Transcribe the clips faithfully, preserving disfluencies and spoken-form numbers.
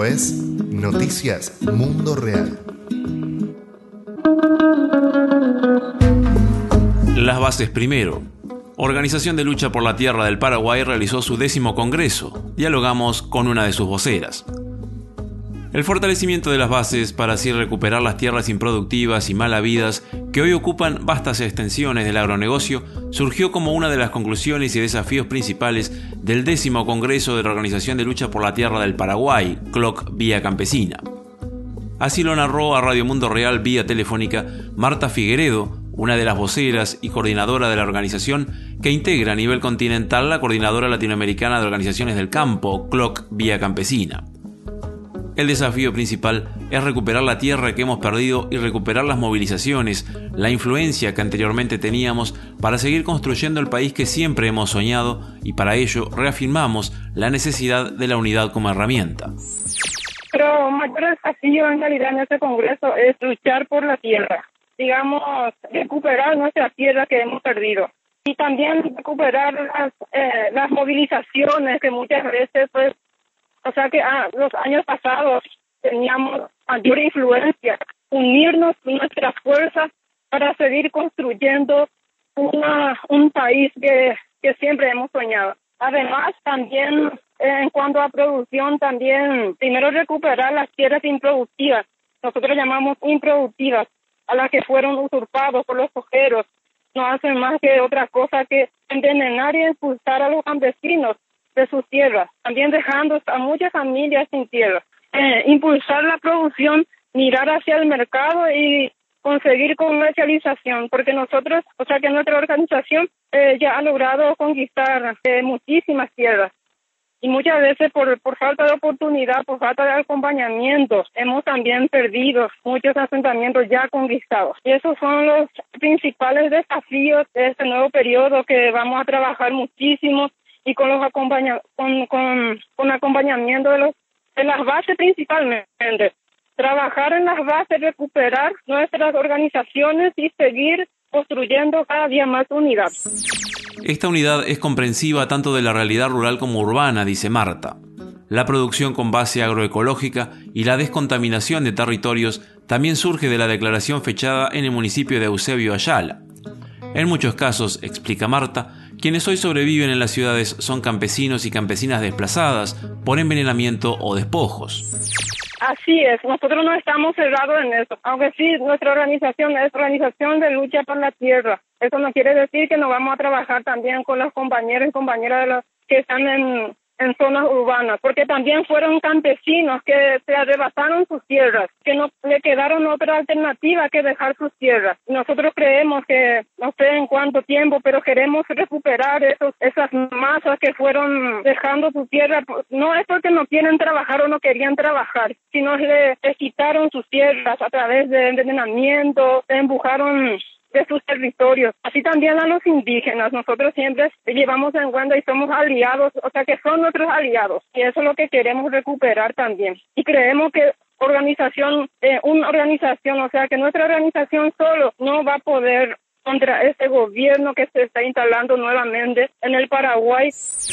es Noticias Mundo Real. Las bases primero. Organización de Lucha por la Tierra del Paraguay realizó su décimo congreso. Dialogamos con una de sus voceras. El fortalecimiento de las bases para así recuperar las tierras improductivas y mal habidas que hoy ocupan vastas extensiones del agronegocio surgió como una de las conclusiones y desafíos principales del décimo Congreso de la Organización de Lucha por la Tierra del Paraguay, C L O C Vía Campesina. Así lo narró a Radio Mundo Real vía telefónica Marta Figueredo, una de las voceras y coordinadora de la organización que integra a nivel continental la Coordinadora Latinoamericana de Organizaciones del Campo, C L O C Vía Campesina. El desafío principal es recuperar la tierra que hemos perdido y recuperar las movilizaciones, la influencia que anteriormente teníamos para seguir construyendo el país que siempre hemos soñado, y para ello reafirmamos la necesidad de la unidad como herramienta. Pero mayor desafío en realidad en este congreso es luchar por la tierra, digamos, recuperar nuestra tierra que hemos perdido. Y también recuperar las, eh, las movilizaciones que muchas veces, pues, o sea que ah, los años pasados teníamos mayor influencia, unirnos nuestras fuerzas para seguir construyendo una, un país que, que siempre hemos soñado. Además, también eh, en cuanto a producción, también primero recuperar las tierras improductivas, nosotros llamamos improductivas, a las que fueron usurpados por los cojeros. No hacen más que otra cosa que envenenar y expulsar a los campesinos de sus tierras, también dejando a muchas familias sin tierra. Eh, impulsar la producción, mirar hacia el mercado y conseguir comercialización, porque nosotros, o sea que nuestra organización eh, ya ha logrado conquistar eh, muchísimas tierras. Y muchas veces por, por falta de oportunidad, por falta de acompañamiento, hemos también perdido muchos asentamientos ya conquistados. Y esos son los principales desafíos de este nuevo periodo que vamos a trabajar muchísimo y con los acompaña con, con, con acompañamiento de los de las bases principalmente. Trabajar en las bases, recuperar nuestras organizaciones y seguir construyendo cada día más unidad. Esta unidad es comprensiva tanto de la realidad rural como urbana, dice Marta. La producción con base agroecológica y la descontaminación de territorios también surge de la declaración fechada en el municipio de Eusebio Ayala. En muchos casos, explica Marta, quienes hoy sobreviven en las ciudades son campesinos y campesinas desplazadas por envenenamiento o despojos. Así es, nosotros no estamos cerrados en eso, aunque sí, nuestra organización es organización de lucha por la tierra. Eso no quiere decir que no vamos a trabajar también con los compañeros y compañeras de los que están en, en zonas urbanas, porque también fueron campesinos que se arrebataron sus tierras, que no le quedaron otra alternativa que dejar sus tierras. Nosotros creemos que, no sé en cuánto tiempo, pero queremos recuperar esos, esas masas que fueron dejando su tierra. No es porque no quieren trabajar o no querían trabajar, sino le, le quitaron sus tierras a través de envenenamiento, le empujaron de sus territorios. Así también a los indígenas, nosotros siempre llevamos en cuenta y somos aliados, o sea que son nuestros aliados, y eso es lo que queremos recuperar también. Y creemos que organización, eh, una organización, o sea que nuestra organización solo no va a poder contra este gobierno que se está instalando nuevamente en el Paraguay.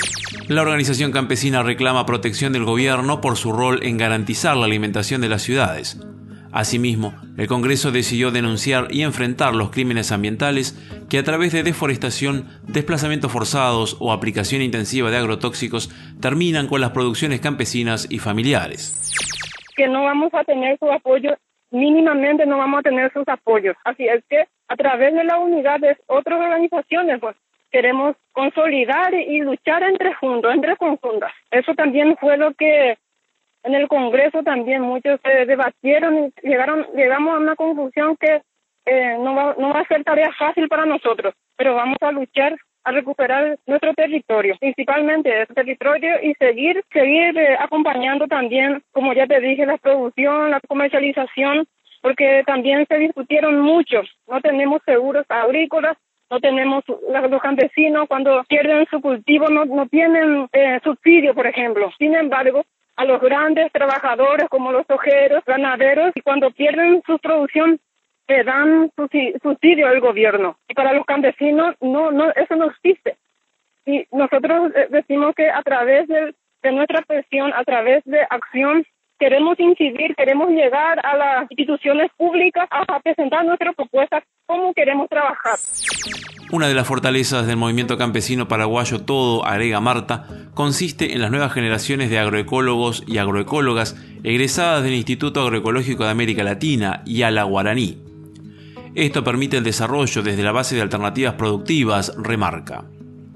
La organización campesina reclama protección del gobierno por su rol en garantizar la alimentación de las ciudades. Asimismo, el Congreso decidió denunciar y enfrentar los crímenes ambientales que a través de deforestación, desplazamientos forzados o aplicación intensiva de agrotóxicos terminan con las producciones campesinas y familiares. Que no vamos a tener su apoyo, mínimamente no vamos a tener sus apoyos. Así es que a través de la unidad de otras organizaciones, pues queremos consolidar y luchar entre juntos, entre conjuntas. Eso también fue lo que en el Congreso también muchos se debatieron y llegaron, llegamos a una conclusión que eh, no va, no va a ser tarea fácil para nosotros, pero vamos a luchar a recuperar nuestro territorio, principalmente ese territorio, y seguir, seguir eh, acompañando también, como ya te dije, la producción, la comercialización, porque también se discutieron mucho. No tenemos seguros agrícolas, no tenemos, los campesinos cuando pierden su cultivo no, no tienen eh, subsidio, por ejemplo. Sin embargo, a los grandes trabajadores como los ojeros, ganaderos, y cuando pierden su producción, le dan subsidio al gobierno. Y para los campesinos, no, no, eso no existe. Y nosotros decimos que a través de, de nuestra presión, a través de acción, queremos incidir, queremos llegar a las instituciones públicas a presentar nuestras propuestas, cómo queremos trabajar. Una de las fortalezas del movimiento campesino paraguayo Todo, agrega Marta, consiste en las nuevas generaciones de agroecólogos y agroecólogas egresadas del Instituto Agroecológico de América Latina, IALA Guaraní. Esto permite el desarrollo desde la base de alternativas productivas, remarca.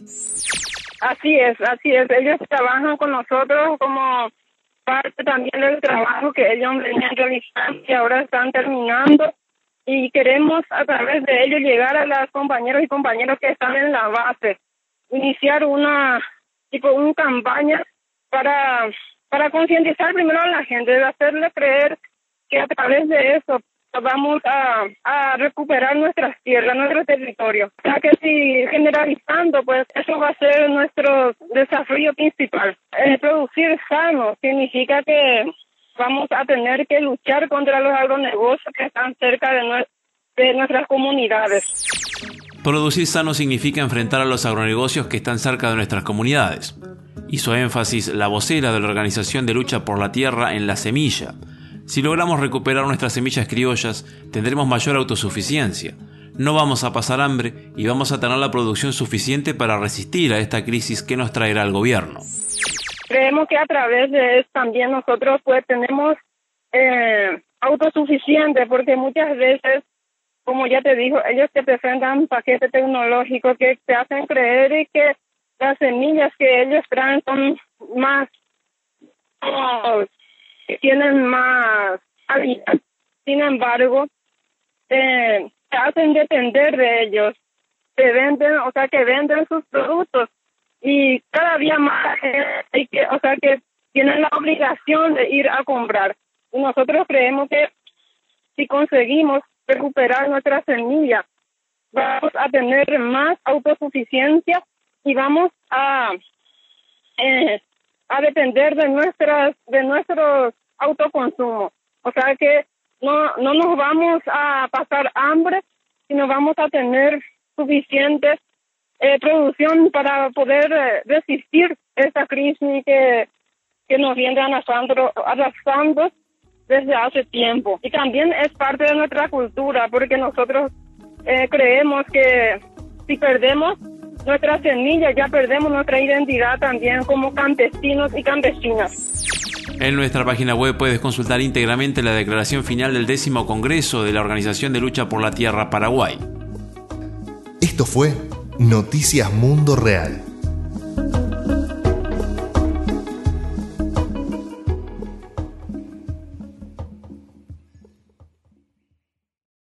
Así es, así es. Ellos trabajan con nosotros como parte también del trabajo que ellos venían realizando y ahora están terminando. Y queremos a través de ellos llegar a los compañeros y compañeras que están en la base, iniciar una tipo una campaña para para concientizar primero a la gente, de hacerle creer que a través de eso vamos a, a recuperar nuestras tierras, nuestro territorio. O sea que si generalizando, pues eso va a ser nuestro desafío principal. El producir sano significa que vamos a tener que luchar contra los agronegocios que están cerca de, nue- de nuestras comunidades. Producir sano significa enfrentar a los agronegocios que están cerca de nuestras comunidades. Hizo énfasis la vocera de la Organización de Lucha por la Tierra en La Semilla. Si logramos recuperar nuestras semillas criollas, tendremos mayor autosuficiencia. No vamos a pasar hambre y vamos a tener la producción suficiente para resistir a esta crisis que nos traerá el gobierno. Creemos que a través de eso también nosotros pues tenemos eh, autosuficiente, porque muchas veces, como ya te digo, ellos te presentan paquetes tecnológicos que te hacen creer y que las semillas que ellos traen son más, oh, que tienen más calidad. Sin embargo, eh, te hacen depender de ellos, te venden, o sea, que venden sus productos. Y cada día más hay que, o sea, que tienen la obligación de ir a comprar. Y nosotros creemos que si conseguimos recuperar nuestra semilla, vamos a tener más autosuficiencia y vamos a eh, a depender de nuestras de nuestros autoconsumos. O sea que no no nos vamos a pasar hambre, sino vamos a tener suficientes Eh, producción para poder eh, resistir esta crisis que, que nos viene arrasando, arrasando desde hace tiempo. Y también es parte de nuestra cultura, porque nosotros eh, creemos que si perdemos nuestra semilla, ya perdemos nuestra identidad también como campesinos y campesinas. En nuestra página web puedes consultar íntegramente la declaración final del décimo Congreso de la Organización de Lucha por la Tierra Paraguay. Esto fue Noticias Mundo Real.